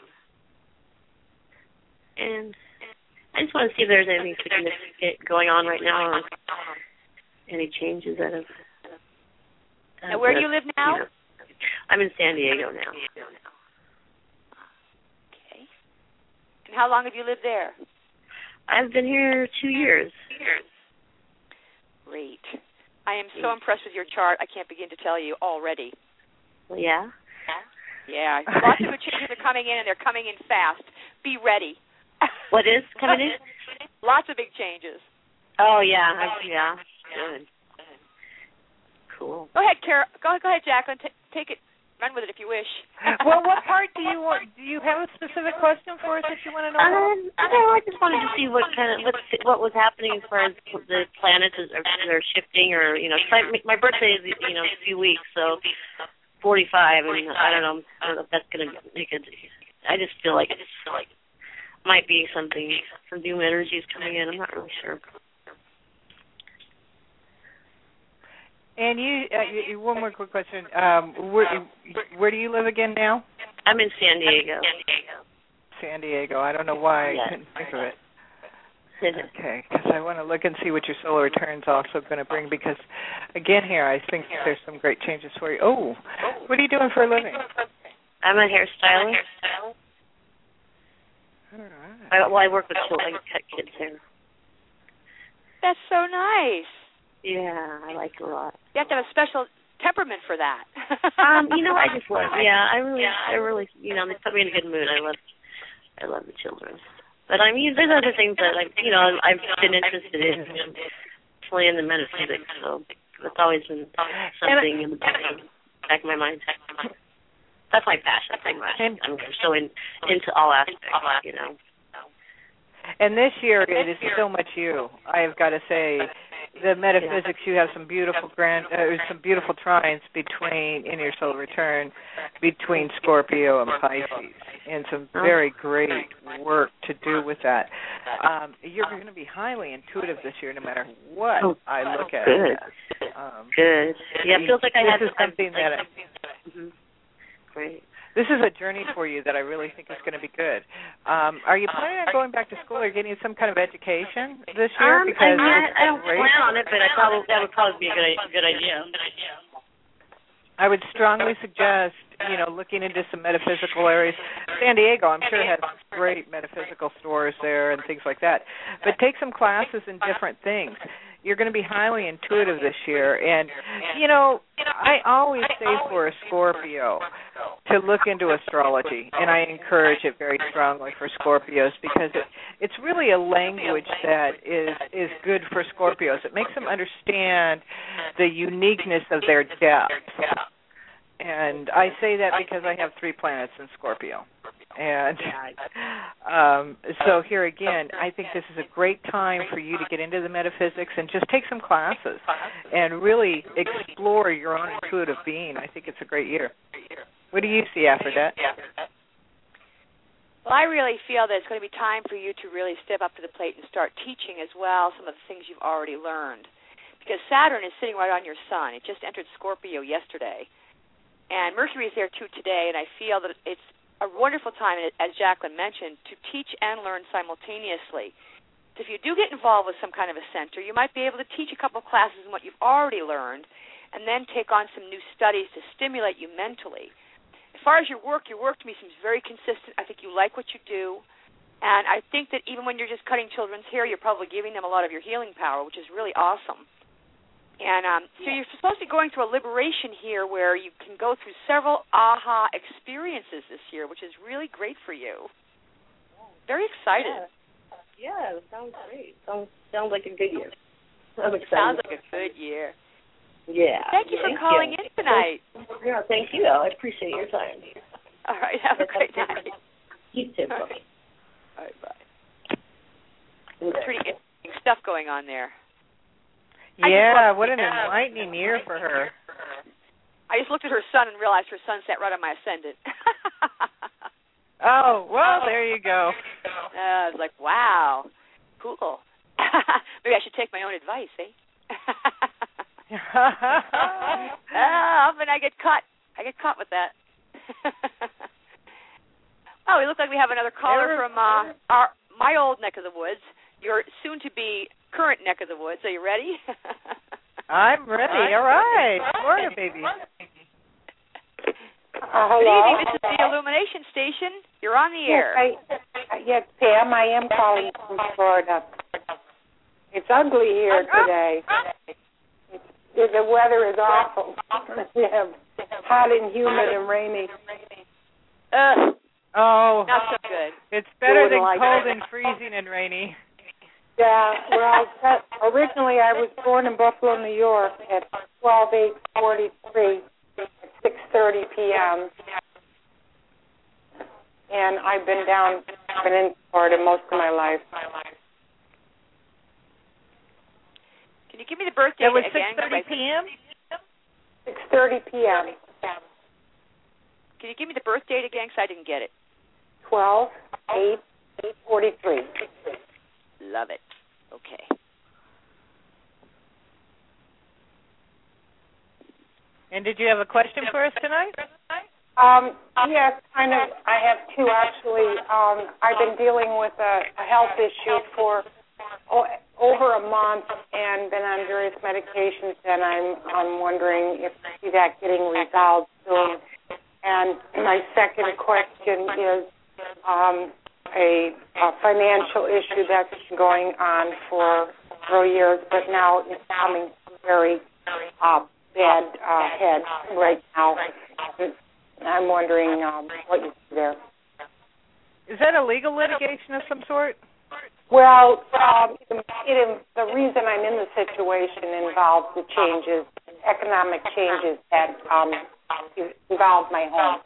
And I just want to see if there's anything significant going on right now, or any changes that have. And where do you live now? You know, I'm in San Diego now. Okay. And how long have you lived there? I've been here two years. Great. I am so impressed with your chart. I can't begin to tell you already. Well, yeah. Yeah. Lots of good changes are coming in, and they're coming in fast. Be ready. What is coming in? Lots of big changes. Oh, yeah. I, yeah. Good. Cool. Go ahead, Kara. Go, go ahead, Jacqueline. T- take it. Run with it if you wish. Well, what part do you want? Do you have a specific question for us that you want to know? Um, I don't know. I just wanted to see what kind of what what was happening as far as the planets are, are shifting, or you know, my, my birthday is you know a few weeks, so forty-five, and I don't know. I don't know if that's gonna make it. I just feel like I just feel like might be something, some new energies coming in. I'm not really sure. And you, uh, you, one more quick question. Um, where, where do you live again now? I'm in San Diego. San Diego. I don't know why yes. I couldn't think of it. Okay, because I want to look and see what your solar return's also going to bring, because, again, here, I think there's some great changes for you. Oh, what are you doing for a living? I'm a hairstylist. All right. I, well, I work with children. I cut kids' hair. That's so nice. Yeah, I like it a lot. You have to have a special temperament for that. um, you know, I just love. Yeah, I really, I really, you know, they put me in a good mood. I love, I love the children. But I mean, there's other things that I, you know, I've been interested in, playing the metaphysics. So it's always been something in the back of, back of my mind. That's my passion. Pretty much. I'm so in, into all aspects, you know. And this year, it is so much you. I've got to say, the metaphysics. You have some beautiful grand, uh, some beautiful trines between in your solar return between Scorpio and Pisces, and some very great work to do with that. Um, you're going to be highly intuitive this year, no matter what oh, I look at. Good. Um, good. Yeah, it feels like I this have is something that. I, mm-hmm. Great. This is a journey for you that I really think is going to be good. Um, are you planning on going back to school or getting some kind of education this year? Um, because I, I don't plan on it, but I probably that would probably be a good good idea. I would strongly suggest, you know, looking into some metaphysical areas. San Diego, I'm sure, has great metaphysical stores there and things like that. But take some classes in different things. You're going to be highly intuitive this year. And, you know, I always say for a Scorpio to look into astrology, and I encourage it very strongly for Scorpios because it, it's really a language that is, is good for Scorpios. It makes them understand the uniqueness of their depth. And I say that because I have three planets in Scorpio. And um, so here again, I think this is a great time for you to get into the metaphysics and just take some classes and really explore your own intuitive being. I think it's a great year. What do you see, Aphrodite? Well, I really feel that it's going to be time for you to really step up to the plate and start teaching as well some of the things you've already learned. Because Saturn is sitting right on your sun. It just entered Scorpio yesterday. And Mercury is there too today, and I feel that it's a wonderful time, as Jacqueline mentioned, to teach and learn simultaneously. So if you do get involved with some kind of a center, you might be able to teach a couple of classes in what you've already learned and then take on some new studies to stimulate you mentally. As far as your work, your work to me seems very consistent. I think you like what you do. And I think that even when you're just cutting children's hair, you're probably giving them a lot of your healing power, which is really awesome. And um, so you're supposed to be going through a liberation here where you can go through several aha experiences this year, which is really great for you. Very excited. Yeah, yeah, it sounds great. Sounds, sounds like a good year. I'm excited. Sounds like a good year. Yeah. Thank you for thank calling you. in tonight. Yeah, thank you. I appreciate your time. All right, have a great night. You too. All right, All right bye. Pretty interesting stuff going on there. Yeah, what an enlightening year for her. I just looked at her sun and realized her sun sat right on my ascendant. Oh, well, there you go. Uh, I was like, wow, cool. Maybe I should take my own advice, eh? uh, often I get caught. I get caught with that. Oh, we look like we have another caller from uh, our my old neck of the woods. Your soon-to-be current neck of the woods. Are you ready? I'm ready. All right. Florida, baby. Uh, hello. Good evening. This is the Illumination Station. You're on the air. Yes, I, yes, Pam, I am calling from Florida. It's ugly here today. It's, the weather is awful. We have hot and humid and rainy. Ugh. Oh. Not so good. It's better than like cold it. and freezing and rainy. Yeah, well, that, originally I was born in Buffalo, New York at twelve eight forty-three at six thirty p.m. And I've been down, been in Florida most of my life. Can you give me the birth date It was again? six thirty p.m.? six thirty p.m. Can you give me the birth date again? Because I didn't get it. twelve eight forty-three. Love it. Okay. And did you have a question for us tonight? Um, yes, kind of. I have two, actually. Um, I've been dealing with a, a health issue for o- over a month and been on various medications, and I'm, I'm wondering if I see that getting resolved soon. And my second question is um, a, a financial issue that's been going on for several years, but now it's coming very uh, bad uh, head right now. I'm wondering um, what you see there. Is that a legal litigation of some sort? Well, um, it, it, the reason I'm in the situation involves the changes, economic changes that um, involve my home.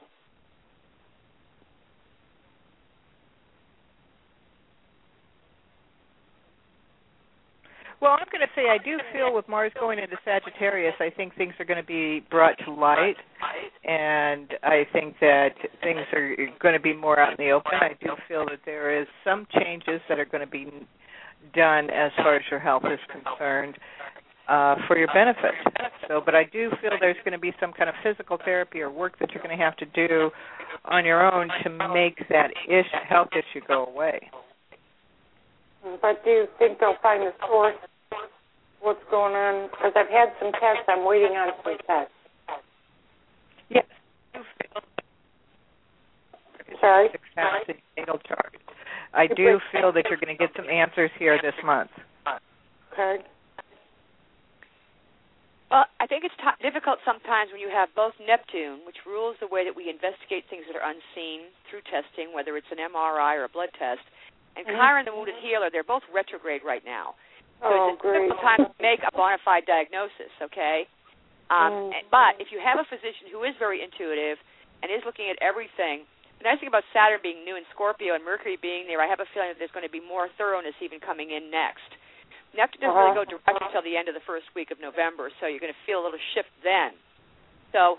Well, I'm going to say I do feel with Mars going into Sagittarius, I think things are going to be brought to light, and I think that things are going to be more out in the open. I do feel that there is some changes that are going to be done as far as your health is concerned uh, for your benefit. So, but I do feel there's going to be some kind of physical therapy or work that you're going to have to do on your own to make that ish, health issue go away. But do you think they'll find the source? What's going on? Because I've had some tests. I'm waiting on some tests. Yes. Sorry? Natal chart. I do feel that you're going to get some answers here this month. Okay. Well, I think it's t- difficult sometimes when you have both Neptune, which rules the way that we investigate things that are unseen through testing, whether it's an M R I or a blood test, and mm-hmm. Chiron, the wounded healer, they're both retrograde right now. So oh, it's a great. difficult time to make a bona fide diagnosis, okay? Um, mm. But if you have a physician who is very intuitive and is looking at everything, the nice thing about Saturn being new in Scorpio and Mercury being there, I have a feeling that there's going to be more thoroughness even coming in next. Neptune doesn't uh-huh. really go direct until the end of the first week of November, so you're going to feel a little shift then. So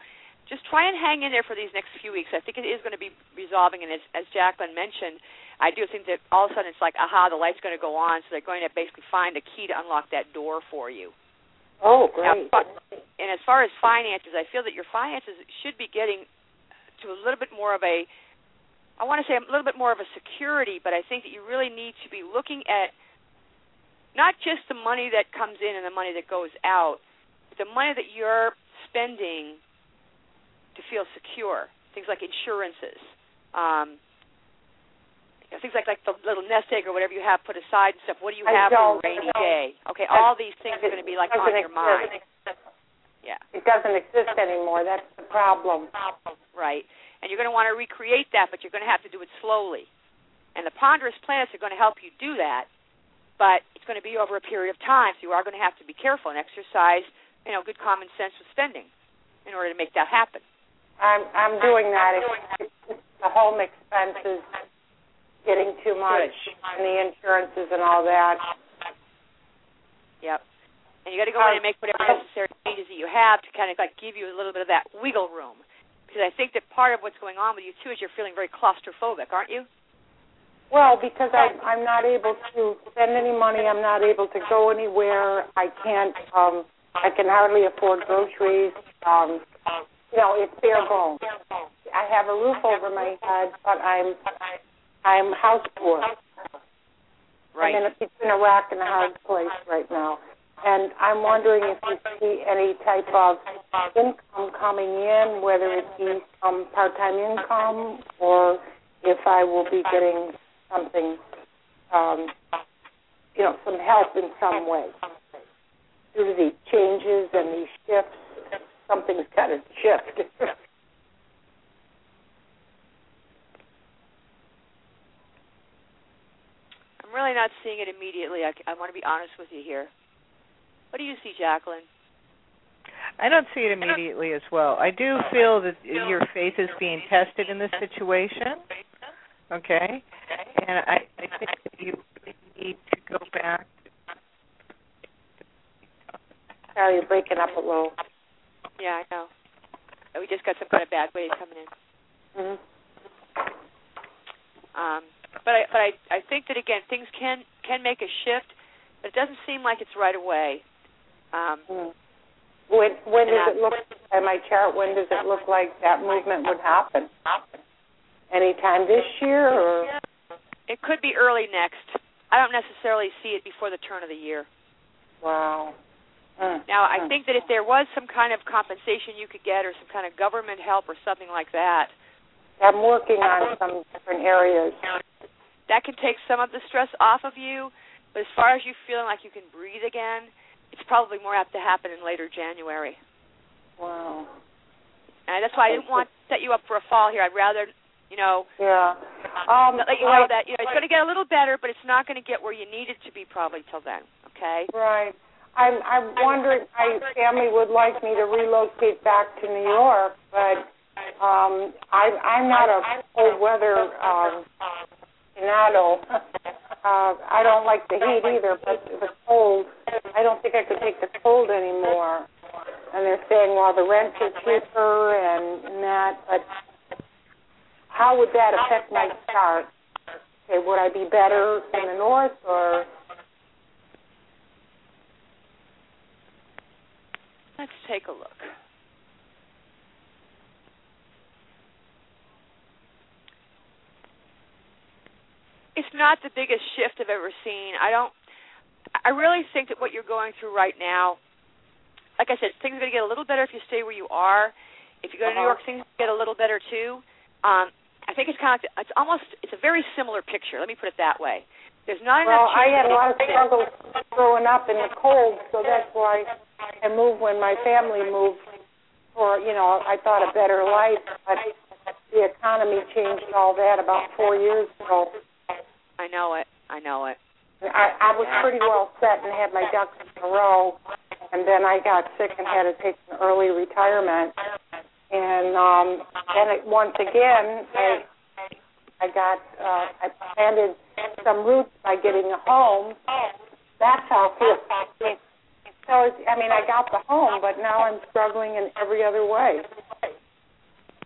just try and hang in there for these next few weeks. I think it is going to be resolving, and as, as Jacqueline mentioned, I do think that all of a sudden it's like, aha, the light's going to go on, so they're going to basically find a key to unlock that door for you. Oh, great. Now, and as far as finances, I feel that your finances should be getting to a little bit more of a, I want to say a little bit more of a security, but I think that you really need to be looking at not just the money that comes in and the money that goes out, but the money that you're spending to feel secure, things like insurances, um, you know, things like, like the little nest egg or whatever you have put aside and stuff. What do you have for a rainy day? Okay, all these things are going to be like on your mind. Yeah. It doesn't exist anymore. That's the problem. Right. And you're going to want to recreate that, but you're going to have to do it slowly. And the ponderous planets are going to help you do that, but it's going to be over a period of time, so you are going to have to be careful and exercise, you know, good common sense with spending in order to make that happen. I'm I'm doing that. It's, it's the home expenses getting too much, good. And the insurances and all that. Yep. And you got to go in and make whatever necessary changes that you have to kind of like give you a little bit of that wiggle room. Because I think that part of what's going on with you too is you're feeling very claustrophobic, aren't you? Well, because I, I'm not able to spend any money. I'm not able to go anywhere. I can't. Um, I can hardly afford groceries. Um, You know, it's bare bones. I have a roof over my head, but I'm I'm house poor. Right. I'm in a, it's in a rock and a hard place right now. And I'm wondering if you see any type of income coming in, whether it be some part-time income or if I will be getting something, um, you know, some help in some way due to these changes and these shifts. Something's got to shift. I'm really not seeing it immediately. I, I want to be honest with you here. What do you see, Jacqueline? I don't see it immediately as well. I do feel that your faith is being tested in this situation, okay? And I, I think that you need to go back. Sorry, you're breaking up a little. Yeah, I know. We just got some kind of bad wave coming in. Mm-hmm. Um, but I, but I, I think that again, things can can make a shift, but it doesn't seem like it's right away. Um, mm. When when does it look in my chart? When does it look like that movement would happen? Anytime this year, or it could be early next. I don't necessarily see it before the turn of the year. Wow. Mm. Now, I think that if there was some kind of compensation you could get or some kind of government help or something like that. I'm working on some different areas. That can take some of the stress off of you, but as far as you feeling like you can breathe again, it's probably more apt to happen in later January. Wow. And that's why I didn't want to set you up for a fall here. I'd rather, you know, yeah. um, let you know that you know it's going to get a little better, but it's not going to get where you need it to be probably till then, okay? Right. I'm, I'm wondering, my family would like me to relocate back to New York, but um, I, I'm not a cold weather um, aficionado. Uh, I don't like the heat either, but the cold, I don't think I could take the cold anymore. And they're saying, well, the rent is cheaper and, and that, but how would that affect my chart? Okay, would I be better in the north or... Let's take a look. It's not the biggest shift I've ever seen. I don't. I really think that what you're going through right now, like I said, things are going to get a little better if you stay where you are. If you go to New York, things get a little better too. Um, I think it's kind of like it's almost it's a very similar picture. Let me put it that way. There's not well, enough. Well, I had a lot of struggles growing up in the cold, so that's why I moved when my family moved for, you know, I thought a better life. But the economy changed all that about four years ago. I know it. I know it. I, I was pretty well set and had my ducks in a row, and then I got sick and had to take an early retirement. And um, then it, once again, I I got uh, I planted some roots by getting a home. That's how I feel. So it's, I mean, I got the home, but now I'm struggling in every other way.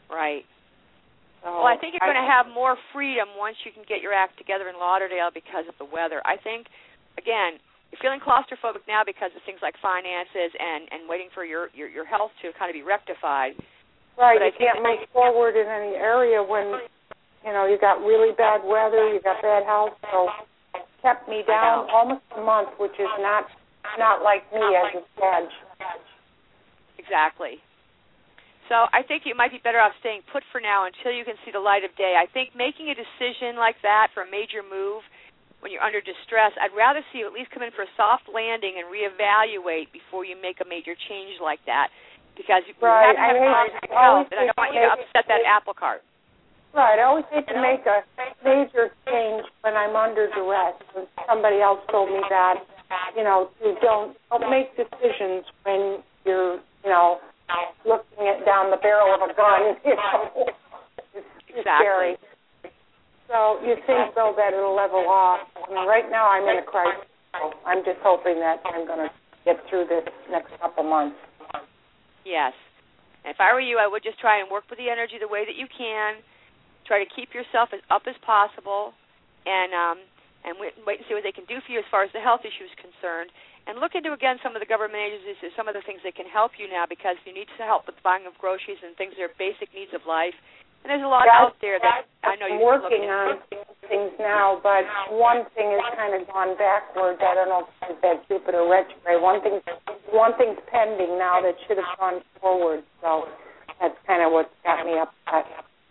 Right. So well, I think you're going to have more freedom once you can get your act together in Lauderdale because of the weather. I think, again, you're feeling claustrophobic now because of things like finances and, and waiting for your, your, your health to kind of be rectified. Right, but you can't move forward in any area when, you know, you got really bad weather, you got bad health, so it kept me down almost a month, which is not not like me as a Sag. Exactly. So I think you might be better off staying put for now until you can see the light of day. I think making a decision like that for a major move when you're under distress, I'd rather see you at least come in for a soft landing and reevaluate before you make a major change like that. Because you right. have to have problems with health, and I don't want you to upset that apple cart. Right. I always hate to make a major change when I'm under duress. And somebody else told me that, you know, you don't, don't make decisions when you're, you know, looking at down the barrel of a gun. You know, it's, it's exactly. scary. So you think, though, that it'll level off. I mean, right now I'm in a crisis. So I'm just hoping that I'm going to get through this next couple months. Yes. And if I were you, I would just try and work with the energy the way that you can. Try to keep yourself as up as possible, and um, and wait, wait and see what they can do for you as far as the health issue is concerned. And look into, again, some of the government agencies, some of the things that can help you now, because you need some help with buying of groceries and things that are basic needs of life. And there's a lot yeah, out there that I know I'm you're working looking on things now, but one thing has kind of gone backwards. I don't know if it's that Jupiter retrograde. One thing's, one thing's pending now that should have gone forward, so that's kind of what's got me upset.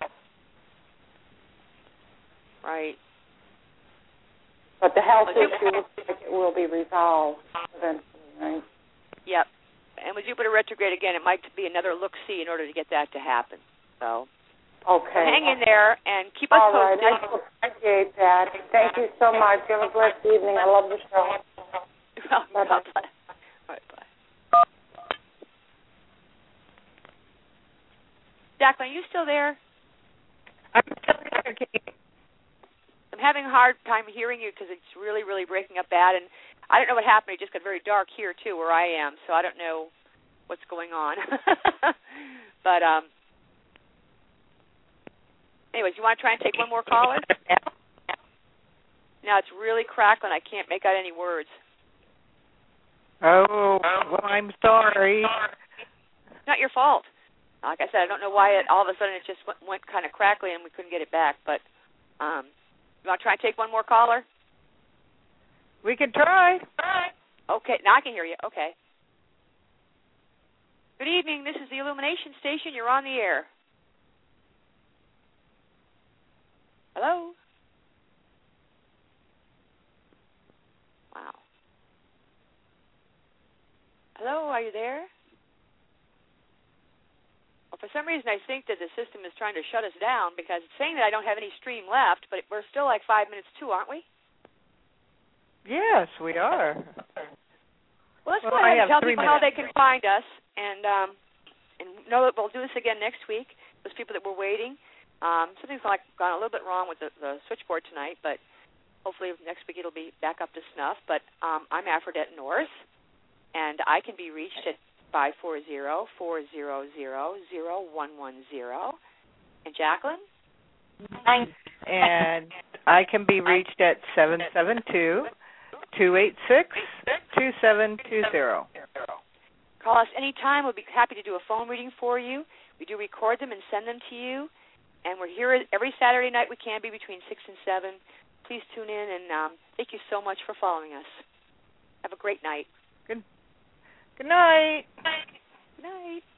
Right. But the health issue looks like it will be resolved eventually, right? Yep. And with Jupiter retrograde, again, it might be another look-see in order to get that to happen. So, okay. So hang in there and keep us All posted. right. I appreciate that. Thank you so much. You have a blessed evening. I love the show. Well, bye-bye. Bye. All right, bye. Jacqueline, are you still there? I'm still there, Kate. I'm having a hard time hearing you because it's really, really breaking up bad. And I don't know what happened. It just got very dark here, too, where I am. So I don't know what's going on. But, um, anyways, you want to try and take one more caller? Now it's really crackling. I can't make out any words. Oh, well, I'm sorry. It's not your fault. Like I said, I don't know why it, all of a sudden it just went, went kind of crackly and we couldn't get it back. But um, you want to try and take one more caller? We can try. Okay, now I can hear you. Okay. Good evening. This is the Illumination Station. You're on the air. Hello? Wow. Hello, are you there? Well, for some reason, I think that the system is trying to shut us down because it's saying that I don't have any stream left, but we're still like five minutes to, aren't we? Yes, we are. Well, let's well, go ahead and tell people minutes. how they can find us, and um, and know that we'll do this again next week. Those people that were waiting, um, something's like gone a little bit wrong with the, the switchboard tonight, but hopefully next week it'll be back up to snuff. But um, I'm Aphrodite North, and I can be reached at five four zero, four zero zero, zero one one zero. And Jacqueline? And I can be reached at seven seven two, two eight six, two seven two zero. Call us anytime. We'll be happy to do a phone reading for you. We do record them and send them to you. And we're here every Saturday night we can be between six and seven. Please tune in, and um, thank you so much for following us. Have a great night. Good, good night. Good night.